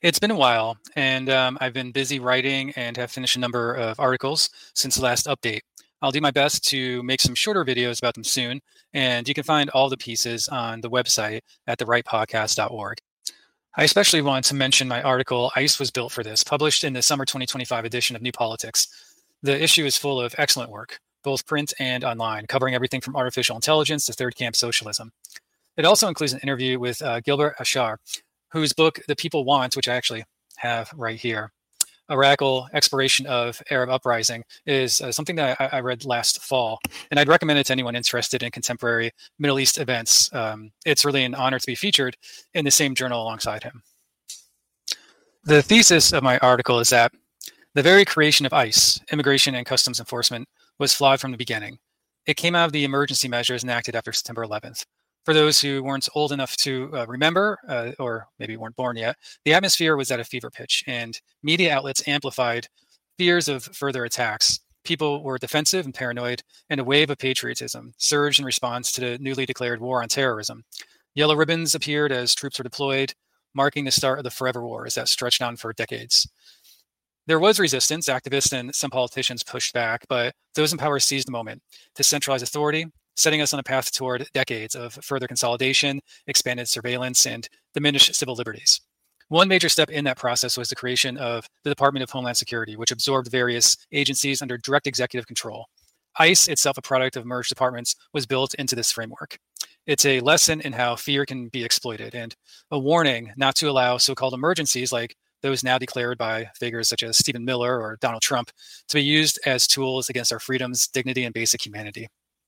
It's been a while, and I've been busy writing and have finished a number of articles since the last update. I'll do my best to make some shorter videos about them soon, and you can find all the pieces on the website at therightpodcast.org. I especially want to mention my article, ICE Was Built for This, published in the summer 2025 edition of New Politics. The issue is full of excellent work, both print and online, covering everything from artificial intelligence to third camp socialism. It also includes an interview with Gilbert Achcar, whose book, The People Want, which I actually have right here, Oracle Exploration of Arab Uprising, is something that I read last fall, and I'd recommend it to anyone interested in contemporary Middle East events. It's really an honor to be featured in the same journal alongside him. The thesis of my article is that the very creation of ICE, Immigration and Customs Enforcement, was flawed from the beginning. It came out of the emergency measures enacted after September 11th. For those who weren't old enough to remember, or maybe weren't born yet, the atmosphere was at a fever pitch, and media outlets amplified fears of further attacks. People were defensive and paranoid, and a wave of patriotism surged in response to the newly declared war on terrorism. Yellow ribbons appeared as troops were deployed, marking the start of the forever wars that stretched on for decades. There was resistance. Activists and some politicians pushed back, but those in power seized the moment to centralize authority, setting us on a path toward decades of further consolidation, expanded surveillance, and diminished civil liberties. One major step in that process was the creation of the Department of Homeland Security, which absorbed various agencies under direct executive control. ICE, itself a product of merged departments, was built into this framework. It's a lesson in how fear can be exploited and a warning not to allow so-called emergencies like those now declared by figures such as Stephen Miller or Donald Trump to be used as tools against our freedoms, dignity, and basic humanity.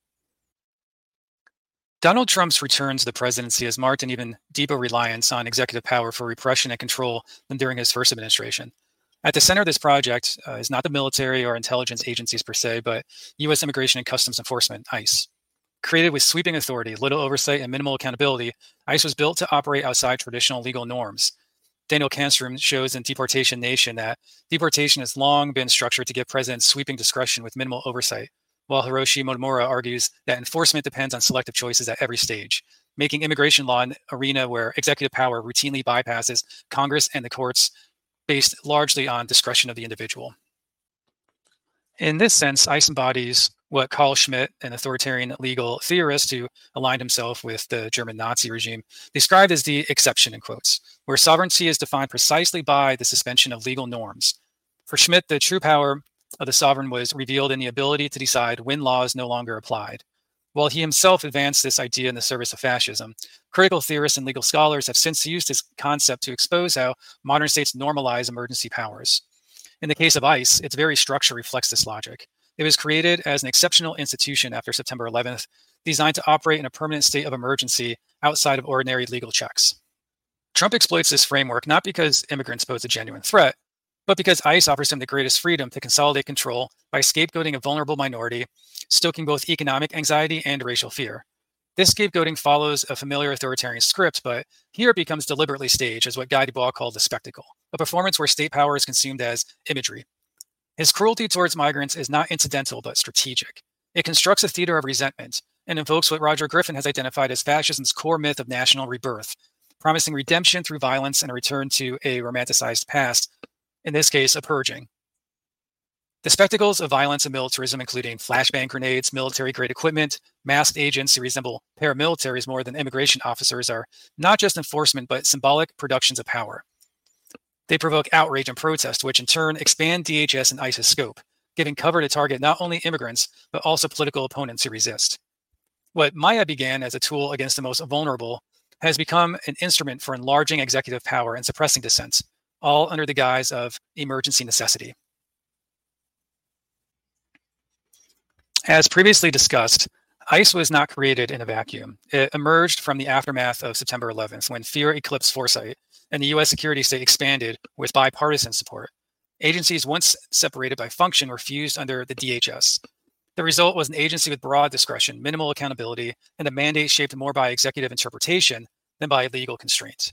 Donald Trump's return to the presidency has marked an even deeper reliance on executive power for repression and control than during his first administration. At the center of this project is not the military or intelligence agencies per se, but U.S. Immigration and Customs Enforcement, ICE. Created with sweeping authority, little oversight, and minimal accountability, ICE was built to operate outside traditional legal norms. Daniel Kanstrom shows in Deportation Nation that deportation has long been structured to give presidents sweeping discretion with minimal oversight, while Hiroshi Motomura argues that enforcement depends on selective choices at every stage, making immigration law an arena where executive power routinely bypasses Congress and the courts based largely on discretion of the individual. In this sense, ICE embodies what Carl Schmitt, an authoritarian legal theorist who aligned himself with the German Nazi regime, described as the exception, in quotes, where sovereignty is defined precisely by the suspension of legal norms. For Schmitt, the true power of the sovereign was revealed in the ability to decide when laws no longer applied. While he himself advanced this idea in the service of fascism, critical theorists and legal scholars have since used this concept to expose how modern states normalize emergency powers. In the case of ICE, its very structure reflects this logic. It was created as an exceptional institution after September 11th, designed to operate in a permanent state of emergency outside of ordinary legal checks. Trump exploits this framework not because immigrants pose a genuine threat, but because ICE offers him the greatest freedom to consolidate control by scapegoating a vulnerable minority, stoking both economic anxiety and racial fear. This scapegoating follows a familiar authoritarian script, but here it becomes deliberately staged as what Guy Dubois called the spectacle, a performance where state power is consumed as imagery. His cruelty towards migrants is not incidental, but strategic. It constructs a theater of resentment and invokes what Roger Griffin has identified as fascism's core myth of national rebirth, promising redemption through violence and a return to a romanticized past, in this case, a purging. The spectacles of violence and militarism, including flashbang grenades, military-grade equipment, masked agents who resemble paramilitaries more than immigration officers, are not just enforcement, but symbolic productions of power. They provoke outrage and protest, which in turn expand DHS and ICE's scope, giving cover to target not only immigrants, but also political opponents who resist. What Maya began as a tool against the most vulnerable has become an instrument for enlarging executive power and suppressing dissent, all under the guise of emergency necessity. As previously discussed, ICE was not created in a vacuum. It emerged from the aftermath of September 11th, when fear eclipsed foresight and the U.S. security state expanded with bipartisan support. Agencies once separated by function were fused under the DHS. The result was an agency with broad discretion, minimal accountability, and a mandate shaped more by executive interpretation than by legal constraints.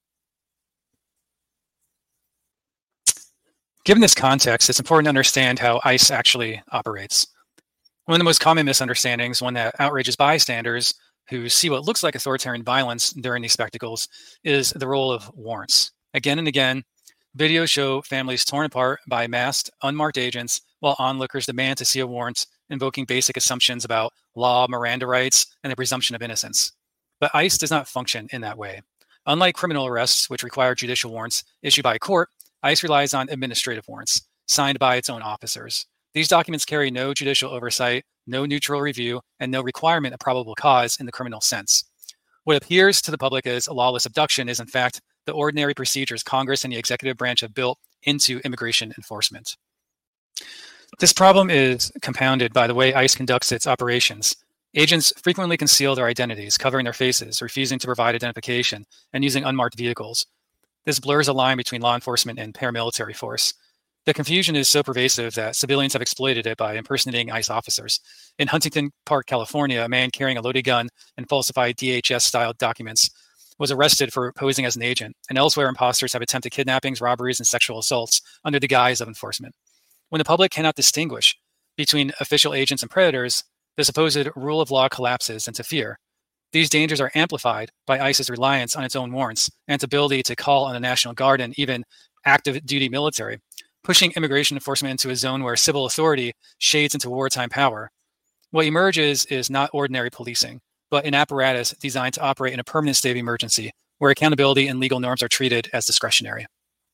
Given this context, it's important to understand how ICE actually operates. One of the most common misunderstandings, one that outrages bystanders who see what looks like authoritarian violence during these spectacles, is the role of warrants. Again and again, Videos show families torn apart by masked, unmarked agents while onlookers demand to see a warrant, invoking basic assumptions about law, Miranda rights, and the presumption of innocence. But ICE does not function in that way. Unlike criminal arrests, which require judicial warrants issued by a court, ICE relies on administrative warrants, signed by its own officers. These documents carry no judicial oversight, no neutral review, and no requirement of probable cause in the criminal sense. What appears to the public as a lawless abduction is, in fact, the ordinary procedures Congress and the executive branch have built into immigration enforcement. This problem is compounded by the way ICE conducts its operations. Agents frequently conceal their identities, covering their faces, refusing to provide identification, and using unmarked vehicles. This blurs a line between law enforcement and paramilitary force. The confusion is so pervasive that civilians have exploited it by impersonating ICE officers. In Huntington Park, California, a man carrying a loaded gun and falsified DHS-style documents was arrested for posing as an agent, and elsewhere imposters have attempted kidnappings, robberies, and sexual assaults under the guise of enforcement. When the public cannot distinguish between official agents and predators, the supposed rule of law collapses into fear. These dangers are amplified by ICE's reliance on its own warrants and its ability to call on the National Guard and even active duty military, pushing immigration enforcement into a zone where civil authority shades into wartime power. What emerges is not ordinary policing, but an apparatus designed to operate in a permanent state of emergency, where accountability and legal norms are treated as discretionary.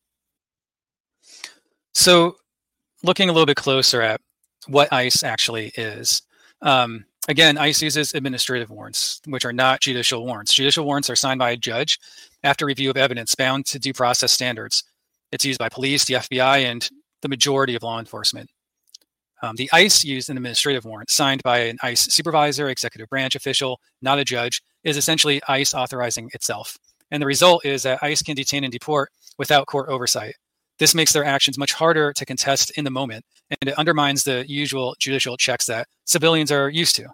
So, looking a little bit closer at what ICE actually is. Again, ICE uses administrative warrants, which are not judicial warrants. Judicial warrants are signed by a judge after review of evidence bound to due process standards. It's used by police, the FBI, and the majority of law enforcement. The ICE used an administrative warrant signed by an ICE supervisor, executive branch official, not a judge, is essentially ICE authorizing itself. And the result is that ICE can detain and deport without court oversight. This makes their actions much harder to contest in the moment, and it undermines the usual judicial checks that civilians are used to.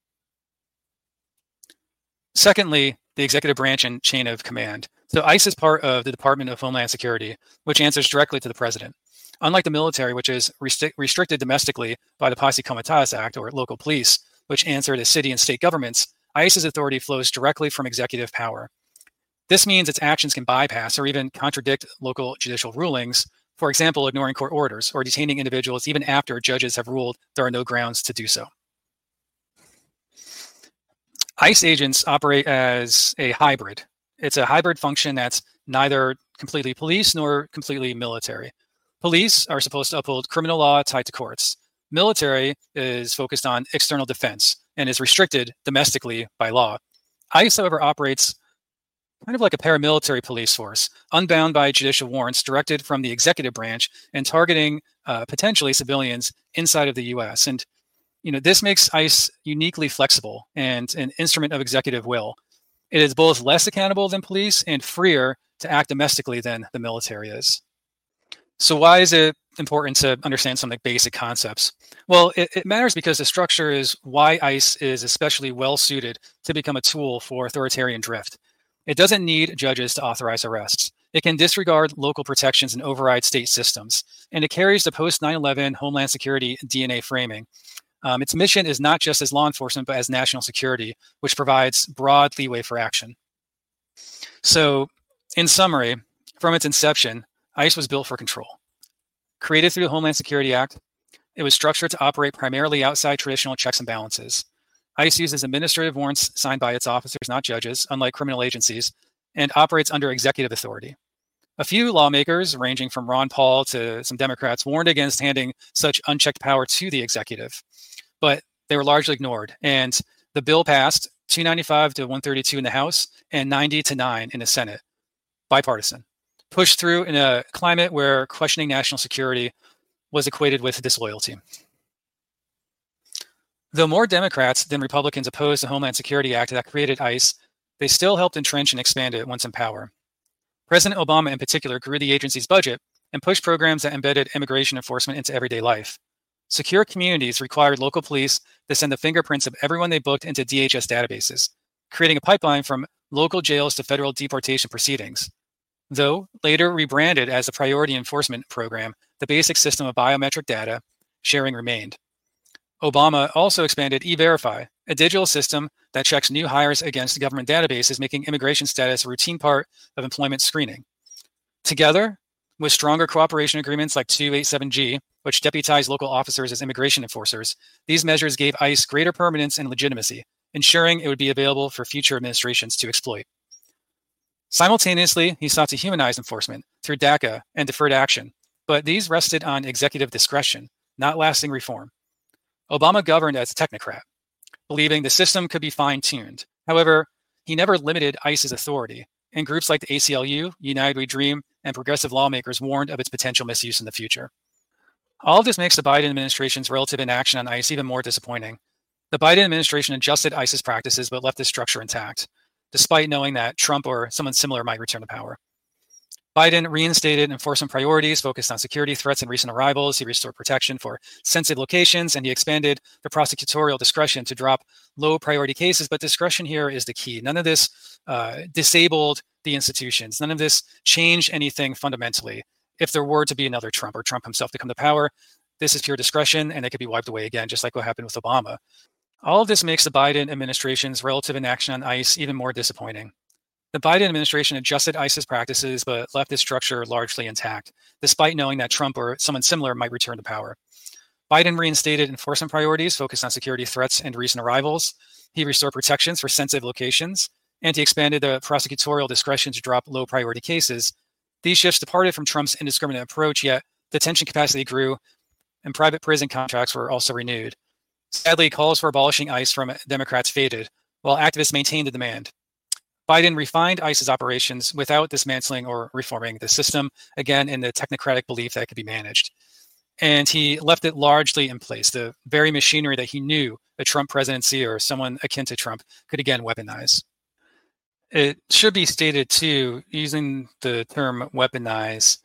Secondly, the executive branch and chain of command. So ICE is part of the Department of Homeland Security, which answers directly to the president. Unlike the military, which is restricted domestically by the Posse Comitatus Act, or local police, which answer to city and state governments, ICE's authority flows directly from executive power. This means its actions can bypass or even contradict local judicial rulings, for example, ignoring court orders or detaining individuals even after judges have ruled there are no grounds to do so. ICE agents operate as a hybrid. It's a hybrid function that's neither completely police nor completely military. Police are supposed to uphold criminal law tied to courts. Military is focused on external defense and is restricted domestically by law. ICE, however, operates kind of like a paramilitary police force, unbound by judicial warrants directed from the executive branch and targeting potentially civilians inside of the U.S. And this makes ICE uniquely flexible and an instrument of executive will. It is both less accountable than police and freer to act domestically than the military is. So why is it important to understand some basic concepts? Well, it matters because the structure is why ICE is especially well suited to become a tool for authoritarian drift. It doesn't need judges to authorize arrests. It can disregard local protections and override state systems. And it carries the post 9/11 Homeland Security DNA framing. Its mission is not just as law enforcement, but as national security, which provides broad leeway for action. So, in summary, from its inception, ICE was built for control. Created through the Homeland Security Act, it was structured to operate primarily outside traditional checks and balances. ICE uses administrative warrants signed by its officers, not judges, unlike criminal agencies, and operates under executive authority. A few lawmakers, ranging from Ron Paul to some Democrats, warned against handing such unchecked power to the executive, but they were largely ignored. And the bill passed 295 to 132 in the House and 90 to 9 in the Senate, bipartisan, pushed through in a climate where questioning national security was equated with disloyalty. Though more Democrats than Republicans opposed the Homeland Security Act that created ICE, they still helped entrench and expand it once in power. President Obama, in particular, grew the agency's budget and pushed programs that embedded immigration enforcement into everyday life. Secure communities required local police to send the fingerprints of everyone they booked into DHS databases, creating a pipeline from local jails to federal deportation proceedings. Though later rebranded as a priority enforcement program, the basic system of biometric data sharing remained. Obama also expanded E-Verify, a digital system that checks new hires against government databases, making immigration status a routine part of employment screening. Together, With stronger cooperation agreements like 287G, which deputized local officers as immigration enforcers, these measures gave ICE greater permanence and legitimacy, ensuring it would be available for future administrations to exploit. Simultaneously, he sought to humanize enforcement through DACA and deferred action, but these rested on executive discretion, not lasting reform. Obama governed as a technocrat, believing the system could be fine-tuned. However, he never limited ICE's authority, and groups like the ACLU, United We Dream, and progressive lawmakers warned of its potential misuse in the future. All of this makes the Biden administration's relative inaction on ICE even more disappointing. The Biden administration adjusted ICE's practices but left the structure intact, despite knowing that Trump or someone similar might return to power. Biden reinstated enforcement priorities focused on security threats and recent arrivals. He restored protection for sensitive locations, and he expanded the prosecutorial discretion to drop low priority cases. But discretion here is the key. None of this disabled the institutions. None of this changed anything fundamentally. If there were to be another Trump or Trump himself to come to power, this is pure discretion, and it could be wiped away again, just like what happened with Obama. All of this makes the Biden administration's relative inaction on ICE even more disappointing. The Biden administration adjusted ICE's practices, but left its structure largely intact, despite knowing that Trump or someone similar might return to power. Biden reinstated enforcement priorities focused on security threats and recent arrivals. He restored protections for sensitive locations, and he expanded the prosecutorial discretion to drop low priority cases. These shifts departed from Trump's indiscriminate approach, yet detention capacity grew, and private prison contracts were also renewed. Sadly, calls for abolishing ICE from Democrats faded, while activists maintained the demand. Biden refined ICE's operations without dismantling or reforming the system, again, in the technocratic belief that it could be managed. And he left it largely in place, the very machinery that he knew a Trump presidency or someone akin to Trump could again weaponize. It should be stated, too, using the term weaponize,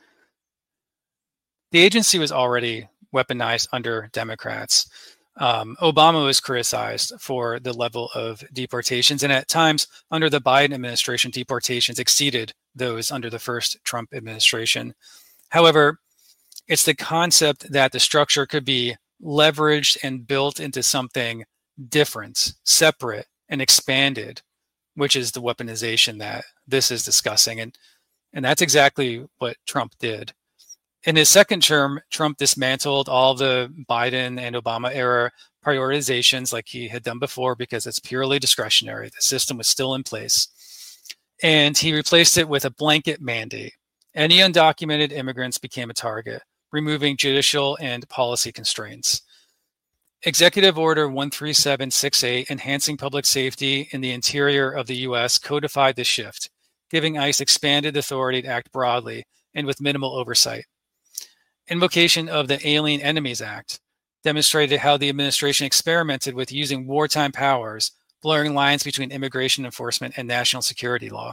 the agency was already weaponized under Democrats. Obama was criticized for the level of deportations, and at times under the Biden administration, deportations exceeded those under the first Trump administration. However, it's the concept that the structure could be leveraged and built into something different, separate, and expanded, which is the weaponization that this is discussing. And that's exactly what Trump did. In his second term, Trump dismantled all the Biden and Obama era prioritizations like he had done before because it's purely discretionary. The system was still in place. And he replaced it with a blanket mandate. Any undocumented immigrants became a target, removing judicial and policy constraints. Executive Order 13768, enhancing public safety in the interior of the U.S., codified the shift, giving ICE expanded authority to act broadly and with minimal oversight. Invocation of the Alien Enemies Act demonstrated how the administration experimented with using wartime powers, blurring lines between immigration enforcement and national security law.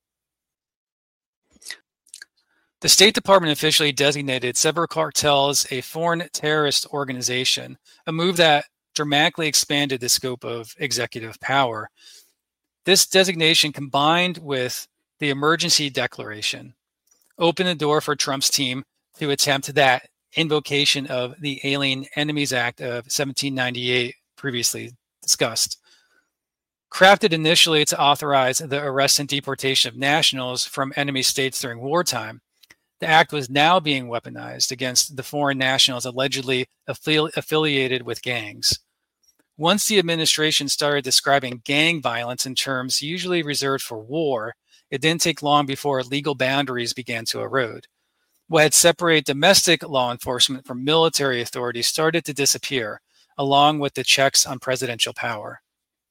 The State Department officially designated several cartels a foreign terrorist organization, a move that dramatically expanded the scope of executive power. This designation, combined with the emergency declaration, opened the door for Trump's team to attempt that invocation of the Alien Enemies Act of 1798 previously discussed. Crafted initially to authorize the arrest and deportation of nationals from enemy states during wartime, the act was now being weaponized against the foreign nationals allegedly affiliated with gangs. Once the administration started describing gang violence in terms usually reserved for war, it didn't take long before legal boundaries began to erode. What had separated domestic law enforcement from military authorities started to disappear, along with the checks on presidential power.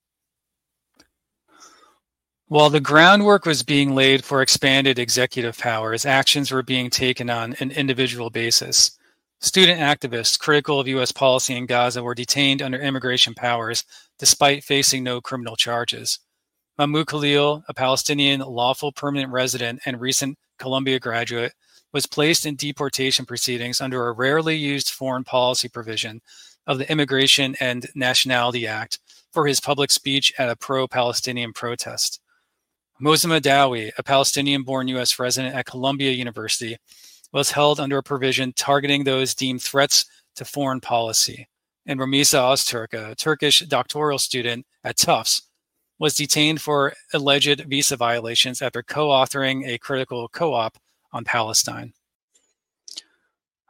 While the groundwork was being laid for expanded executive powers, actions were being taken on an individual basis. Student activists critical of U.S. policy in Gaza were detained under immigration powers despite facing no criminal charges. Mahmoud Khalil, a Palestinian lawful permanent resident and recent Columbia graduate, was placed in deportation proceedings under a rarely used foreign policy provision of the Immigration and Nationality Act for his public speech at a pro-Palestinian protest. Mosem Adawi, a Palestinian-born U.S. resident at Columbia University, was held under a provision targeting those deemed threats to foreign policy. And Ramisa Ozturk, a Turkish doctoral student at Tufts, was detained for alleged visa violations after co-authoring a critical co-op on Palestine.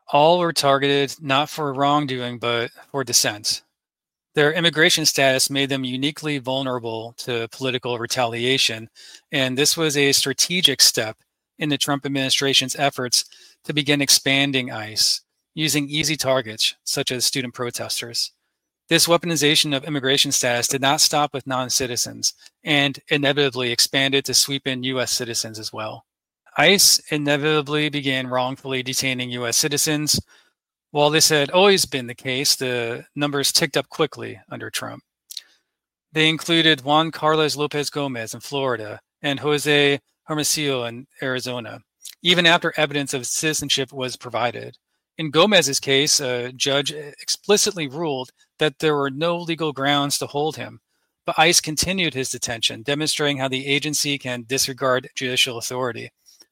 All were targeted not for wrongdoing, but for dissent. Their immigration status made them uniquely vulnerable to political retaliation, and this was a strategic step in the Trump administration's efforts to begin expanding ICE, using easy targets such as student protesters. This weaponization of immigration status did not stop with non-citizens and inevitably expanded to sweep in U.S. citizens as well. ICE inevitably began wrongfully detaining U.S. citizens. While this had always been the case, the numbers ticked up quickly under Trump. They included Juan Carlos Lopez Gomez in Florida and Jose Hermosillo in Arizona, even after evidence of citizenship was provided. In Gomez's case, a judge explicitly ruled that there were no legal grounds to hold him, but ICE continued his detention, demonstrating how the agency can disregard judicial authority.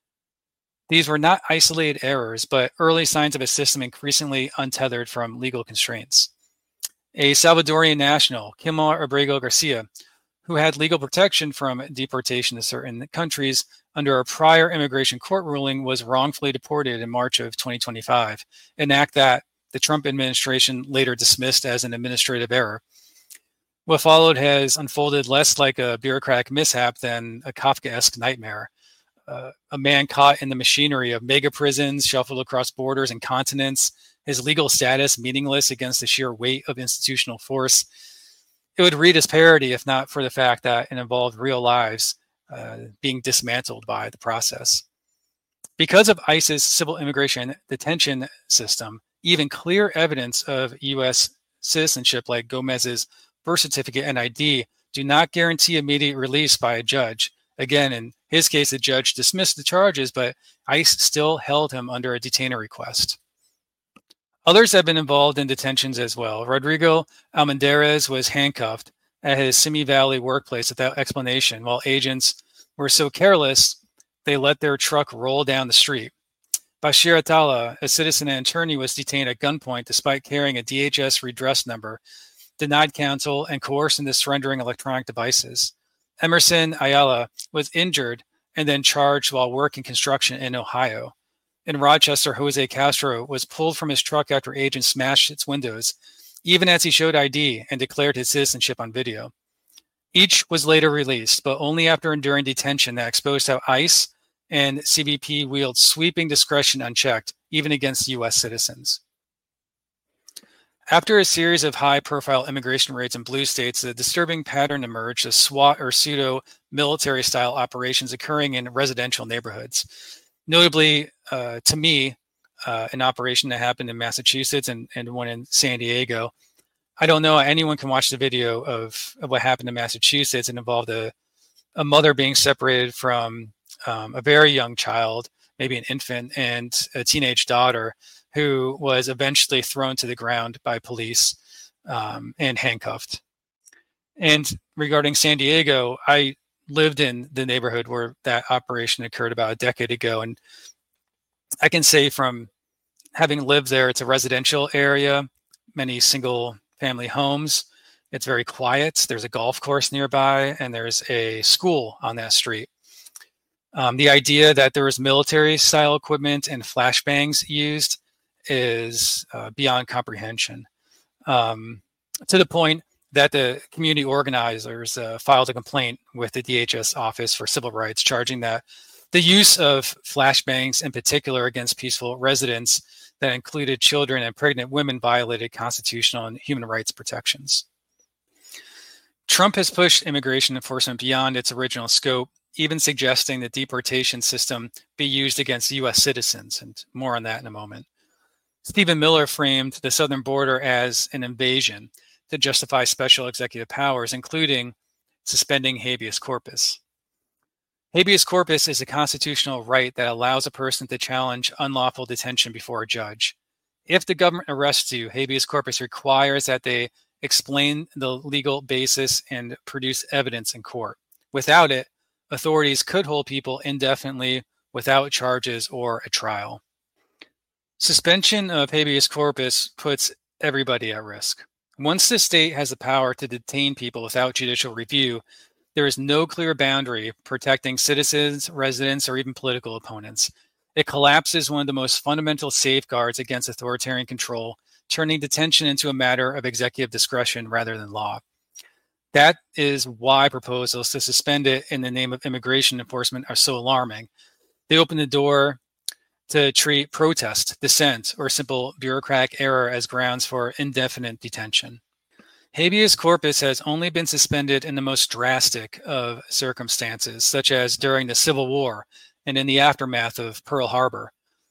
These were not isolated errors, but early signs of a system increasingly untethered from legal constraints. A Salvadorian national, Kilmar Abrego Garcia, who had legal protection from deportation to certain countries under a prior immigration court ruling, was wrongfully deported in March of 2025, an act that the Trump administration later dismissed as an administrative error. What followed has unfolded less like a bureaucratic mishap than a Kafkaesque nightmare. A man caught in the machinery of mega prisons, shuffled across borders and continents, his legal status meaningless against the sheer weight of institutional force. It would read as parody if not for the fact that it involved real lives being dismantled by the process. Because of ICE's civil immigration detention system, even clear evidence of U.S. citizenship like Gomez's birth certificate and ID do not guarantee immediate release by a judge. Again, in his case, the judge dismissed the charges, but ICE still held him under a detainer request. Others have been involved in detentions as well. Rodrigo Almendarez was handcuffed at his Simi Valley workplace without explanation, while agents were so careless they let their truck roll down the street. Bashir Atala, a citizen and attorney, was detained at gunpoint despite carrying a DHS redress number, denied counsel, and coerced into surrendering electronic devices. Emerson Ayala was injured and then charged while working construction in Ohio. In Rochester, Jose Castro was pulled from his truck after agents smashed its windows, even as he showed ID and declared his citizenship on video. Each was later released, but only after enduring detention that exposed how ICE and CBP wield sweeping discretion unchecked, even against U.S. citizens. After a series of high-profile immigration raids in blue states, a disturbing pattern emerged of SWAT or pseudo-military-style operations occurring in residential neighborhoods. Notably, to me, an operation that happened in Massachusetts and one in San Diego. I don't know, anyone can watch the video of what happened in Massachusetts. It involved a mother being separated from a very young child, maybe an infant, and a teenage daughter, who was eventually thrown to the ground by police and handcuffed. And regarding San Diego, I lived in the neighborhood where that operation occurred about a decade ago. And I can say from having lived there, it's a residential area, many single family homes. It's very quiet. There's a golf course nearby, and there's a school on that street. The idea that there was military style equipment and flashbangs used is beyond comprehension, to the point that the community organizers filed a complaint with the DHS Office for Civil Rights, charging that the use of flashbangs in particular against peaceful residents that included children and pregnant women violated constitutional and human rights protections. Trump has pushed immigration enforcement beyond its original scope, even suggesting the deportation system be used against U.S. citizens, and more on that in a moment. Stephen Miller framed the southern border as an invasion to justify special executive powers, including suspending habeas corpus. Habeas corpus is a constitutional right that allows a person to challenge unlawful detention before a judge. If the government arrests you, habeas corpus requires that they explain the legal basis and produce evidence in court. Without it, authorities could hold people indefinitely without charges or a trial. Suspension of habeas corpus puts everybody at risk. Once the state has the power to detain people without judicial review, there is no clear boundary protecting citizens, residents, or even political opponents. It collapses one of the most fundamental safeguards against authoritarian control, turning detention into a matter of executive discretion rather than law. That is why proposals to suspend it in the name of immigration enforcement are so alarming. They open the door to treat protest, dissent, or simple bureaucratic error as grounds for indefinite detention. Habeas corpus has only been suspended in the most drastic of circumstances, such as during the Civil War and in the aftermath of Pearl Harbor.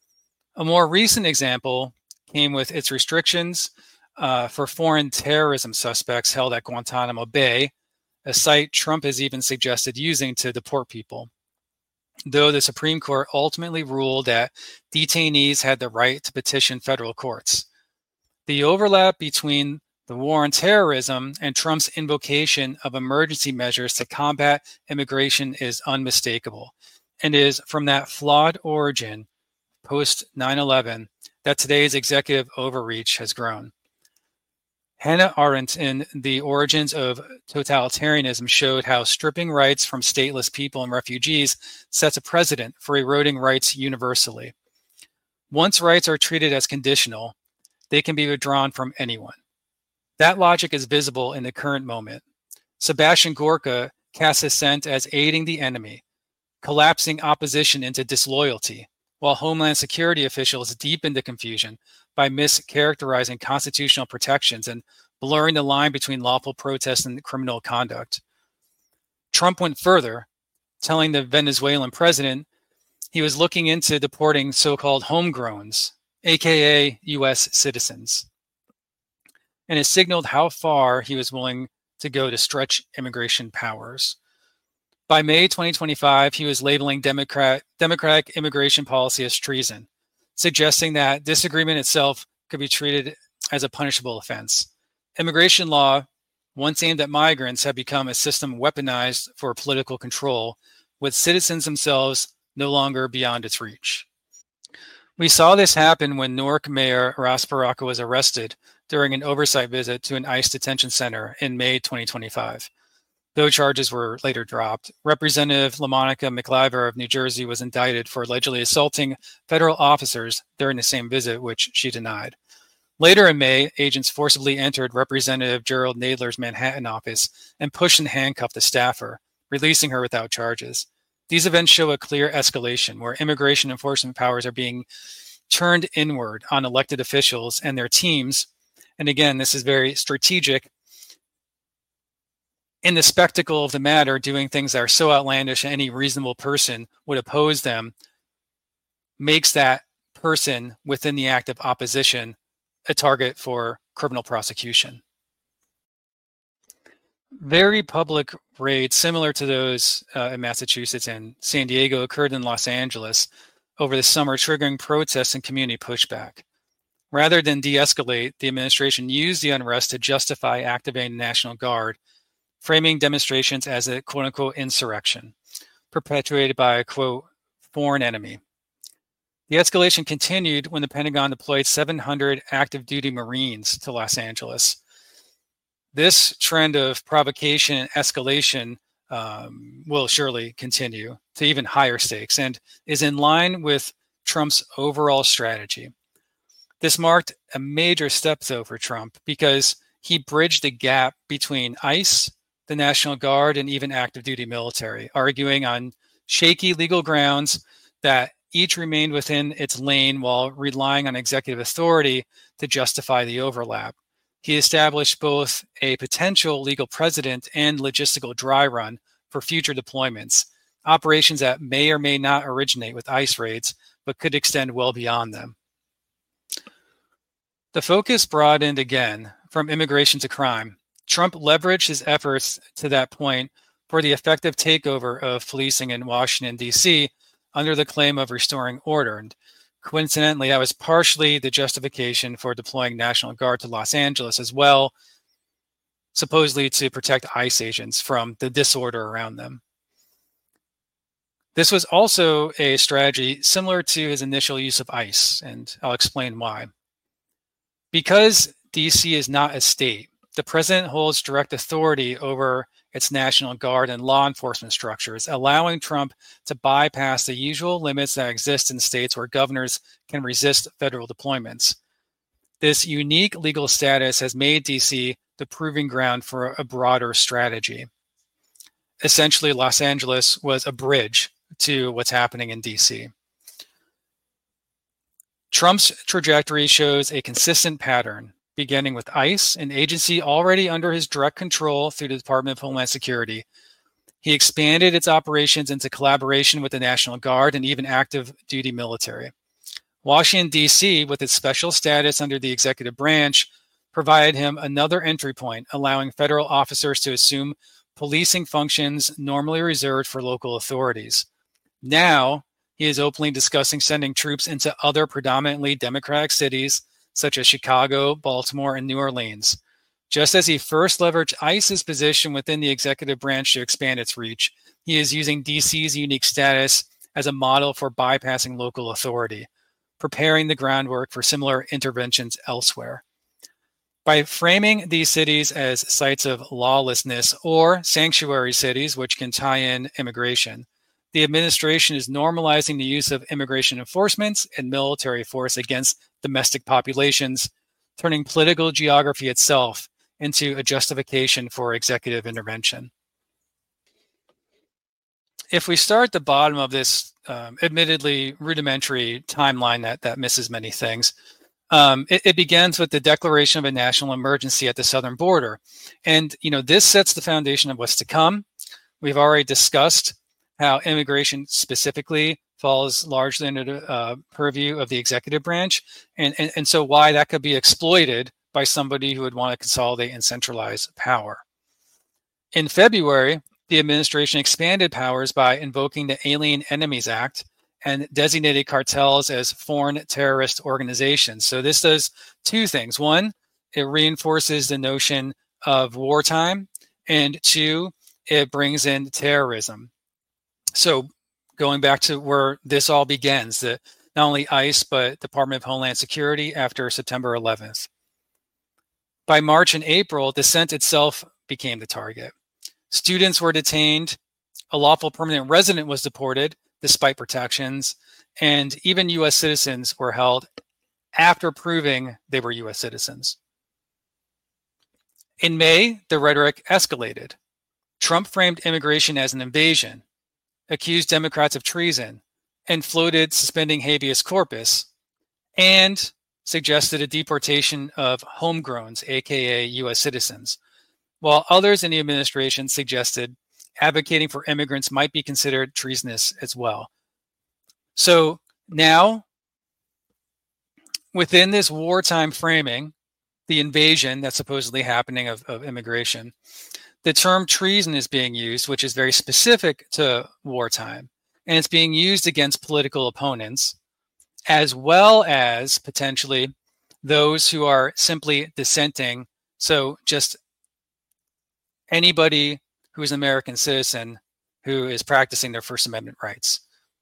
A more recent example came with its restrictions for foreign terrorism suspects held at Guantanamo Bay, a site Trump has even suggested using to deport people. Though the Supreme Court ultimately ruled that detainees had the right to petition federal courts. The overlap between the war on terrorism and Trump's invocation of emergency measures to combat immigration is unmistakable, and is from that flawed origin, post 9/11, that today's executive overreach has grown. Hannah Arendt in The Origins of Totalitarianism showed how stripping rights from stateless people and refugees sets a precedent for eroding rights universally. Once rights are treated as conditional, they can be withdrawn from anyone. That logic is visible in the current moment. Sebastian Gorka casts assent as aiding the enemy, collapsing opposition into disloyalty, while Homeland Security officials deepen the confusion by mischaracterizing constitutional protections and blurring the line between lawful protest and criminal conduct. Trump went further, telling the Venezuelan president he was looking into deporting so-called homegrowns, aka U.S. citizens, and has signaled how far he was willing to go to stretch immigration powers. By May 2025, he was labeling Democratic immigration policy as treason, suggesting that disagreement itself could be treated as a punishable offense. Immigration law, once aimed at migrants, had become a system weaponized for political control, with citizens themselves no longer beyond its reach. We saw this happen when Newark Mayor Ras Baraka was arrested during an oversight visit to an ICE detention center in May 2025. Though charges were later dropped, Representative LaMonica McIver of New Jersey was indicted for allegedly assaulting federal officers during the same visit, which she denied. Later in May, agents forcibly entered Representative Gerald Nadler's Manhattan office and pushed and handcuffed the staffer, releasing her without charges. These events show a clear escalation where immigration enforcement powers are being turned inward on elected officials and their teams. And again, this is very strategic. In the spectacle of the matter, doing things that are so outlandish any reasonable person would oppose them makes that person within the act of opposition a target for criminal prosecution. Very public raids similar to those in Massachusetts and San Diego occurred in Los Angeles over the summer, triggering protests and community pushback. Rather than de-escalate, the administration used the unrest to justify activating the National Guard, framing demonstrations as a quote-unquote insurrection, perpetuated by a quote foreign enemy. The escalation continued when the Pentagon deployed 700 active duty Marines to Los Angeles. This trend of provocation and escalation will surely continue to even higher stakes and is in line with Trump's overall strategy. This marked a major step, though, for Trump because he bridged the gap between ICE, the National Guard, and even active duty military, arguing on shaky legal grounds that each remained within its lane while relying on executive authority to justify the overlap. He established both a potential legal precedent and logistical dry run for future deployments, operations that may or may not originate with ICE raids, but could extend well beyond them. The focus broadened again from immigration to crime. Trump leveraged his efforts to that point for the effective takeover of policing in Washington, D.C., under the claim of restoring order. And coincidentally, that was partially the justification for deploying National Guard to Los Angeles as well, supposedly to protect ICE agents from the disorder around them. This was also a strategy similar to his initial use of ICE, and I'll explain why. Because DC is not a state, the president holds direct authority over its National Guard and law enforcement structures, allowing Trump to bypass the usual limits that exist in states where governors can resist federal deployments. This unique legal status has made D.C. the proving ground for a broader strategy. Essentially, Los Angeles was a bridge to what's happening in D.C. Trump's trajectory shows a consistent pattern, beginning with ICE, an agency already under his direct control through the Department of Homeland Security. He expanded its operations into collaboration with the National Guard and even active duty military. Washington, D.C., with its special status under the executive branch, provided him another entry point, allowing federal officers to assume policing functions normally reserved for local authorities. Now, he is openly discussing sending troops into other predominantly Democratic cities, such as Chicago, Baltimore, and New Orleans. Just as he first leveraged ICE's position within the executive branch to expand its reach, he is using DC's unique status as a model for bypassing local authority, preparing the groundwork for similar interventions elsewhere. By framing these cities as sites of lawlessness or sanctuary cities, which can tie in immigration, the administration is normalizing the use of immigration enforcement and military force against domestic populations, turning political geography itself into a justification for executive intervention. If we start at the bottom of this admittedly rudimentary timeline that misses many things, it begins with the declaration of a national emergency at the southern border. And, this sets the foundation of what's to come. We've already discussed how immigration specifically falls largely under the purview of the executive branch, and so why that could be exploited by somebody who would want to consolidate and centralize power. In February, the administration expanded powers by invoking the Alien Enemies Act and designated cartels as foreign terrorist organizations. So this does two things. One, it reinforces the notion of wartime, and two, it brings in terrorism. So going back to where this all begins, that not only ICE, but Department of Homeland Security after September 11th. By March and April, dissent itself became the target. Students were detained, a lawful permanent resident was deported despite protections, and even U.S. citizens were held after proving they were U.S. citizens. In May, the rhetoric escalated. Trump framed immigration as an invasion, accused Democrats of treason, and floated suspending habeas corpus, and suggested a deportation of homegrowns, aka U.S. citizens, while others in the administration suggested advocating for immigrants might be considered treasonous as well. So now, within this wartime framing, the invasion that's supposedly happening of immigration, the term treason is being used, which is very specific to wartime, and it's being used against political opponents, as well as potentially those who are simply dissenting. So just anybody who is an American citizen who is practicing their First Amendment rights.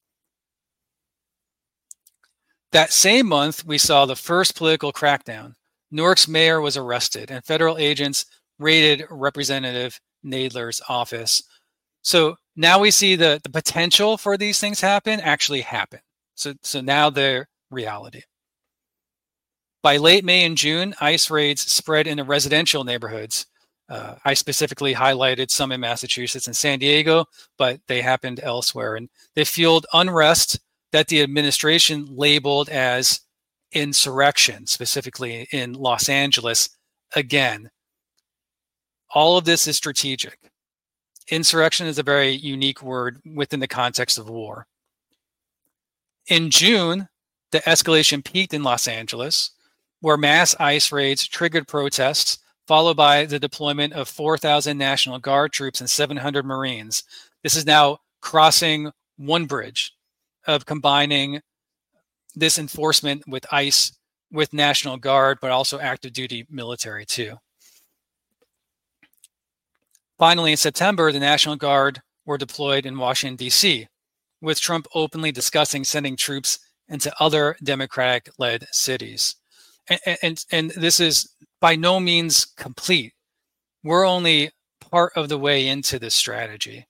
That same month, we saw the first political crackdown. Newark's mayor was arrested, and federal agents raided Representative Nadler's office. So now we see the potential for these things actually happen. So now they're reality. By late May and June, ICE raids spread into residential neighborhoods. I specifically highlighted some in Massachusetts and San Diego, but they happened elsewhere. And they fueled unrest that the administration labeled as insurrection, specifically in Los Angeles. Again, all of this is strategic. Insurrection is a very unique word within the context of war. In June, the escalation peaked in Los Angeles, where mass ICE raids triggered protests, followed by the deployment of 4,000 National Guard troops and 700 Marines. This is now crossing one bridge of combining this enforcement with ICE, with National Guard, but also active duty military too. Finally, in September, the National Guard were deployed in Washington, D.C., with Trump openly discussing sending troops into other Democratic-led cities. And this is by no means complete. We're only part of the way into this strategy.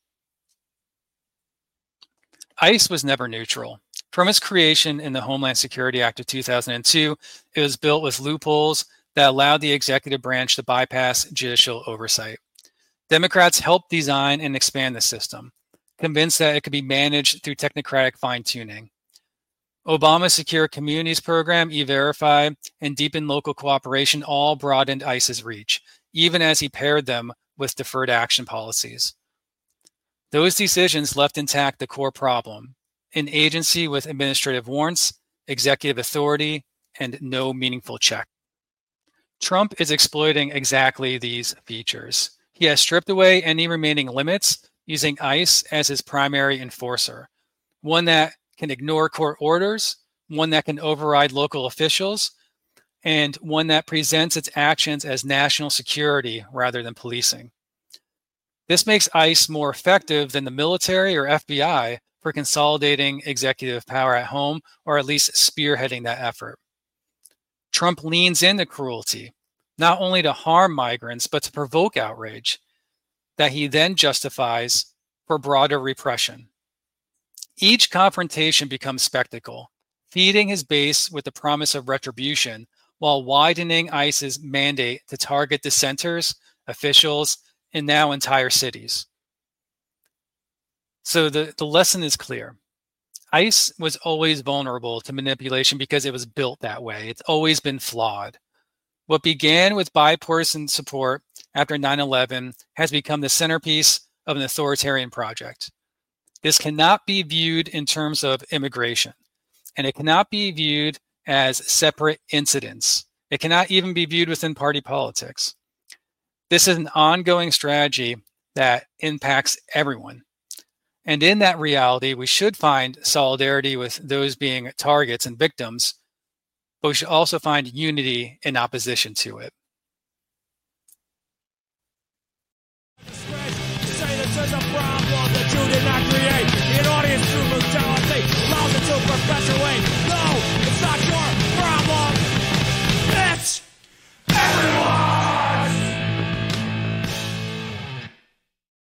ICE was never neutral. From its creation in the Homeland Security Act of 2002, it was built with loopholes that allowed the executive branch to bypass judicial oversight. Democrats helped design and expand the system, convinced that it could be managed through technocratic fine-tuning. Obama's Secure Communities program, E-Verify, and deepened local cooperation all broadened ICE's reach, even as he paired them with deferred action policies. Those decisions left intact the core problem: an agency with administrative warrants, executive authority, and no meaningful check. Trump is exploiting exactly these features. He has stripped away any remaining limits, using ICE as his primary enforcer, one that can ignore court orders, one that can override local officials, and one that presents its actions as national security rather than policing. This makes ICE more effective than the military or FBI for consolidating executive power at home, or at least spearheading that effort. Trump leans into cruelty, not only to harm migrants, but to provoke outrage that he then justifies for broader repression. Each confrontation becomes spectacle, feeding his base with the promise of retribution while widening ICE's mandate to target dissenters, officials, and now entire cities. So the lesson is clear. ICE was always vulnerable to manipulation because it was built that way. It's always been flawed. What began with bipartisan support after 9/11 has become the centerpiece of an authoritarian project. This cannot be viewed in terms of immigration, and it cannot be viewed as separate incidents. It cannot even be viewed within party politics. This is an ongoing strategy that impacts everyone. And in that reality, we should find solidarity with those being targets and victims, but we should also find unity in opposition to it. Say this is a problem that you did not create. An audience through brutality, allows it to perpetuate.